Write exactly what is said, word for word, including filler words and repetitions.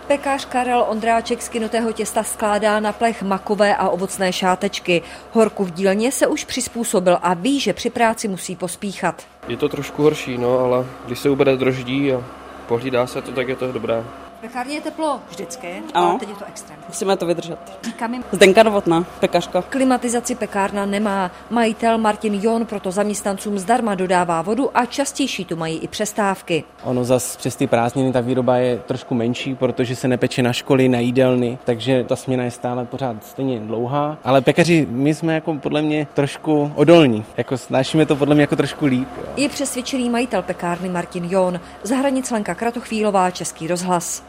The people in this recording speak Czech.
Pekař Karel Ondráček z kynutého těsta skládá na plech makové a ovocné šátečky. Horku v dílně se už přizpůsobil a ví, že při práci musí pospíchat. Je to trošku horší, no, ale když se ubere droždí a pohlídá se to, tak je to dobré. V pekárně je teplo vždycky, ano. ale teď je to extrém. Musíme to vydržet. Říkám jim. Zdenka Novotná, pekařka. Klimatizaci pekárna nemá. Majitel Martin Jon proto zaměstnancům zdarma dodává vodu a častější tu mají i přestávky. Ono zas přes ty prázdniny ta výroba je trošku menší, protože se nepeče na školy, na jídelny, takže ta směna je stále pořád stejně dlouhá. Ale pekaři, my jsme jako podle mě trošku odolní. Jako snášíme to podle mě jako trošku líp. Jo. Je přesvědčený majitel pekárny Martin Jon. Za hranic Lenka Kratochvílová, Český rozhlas.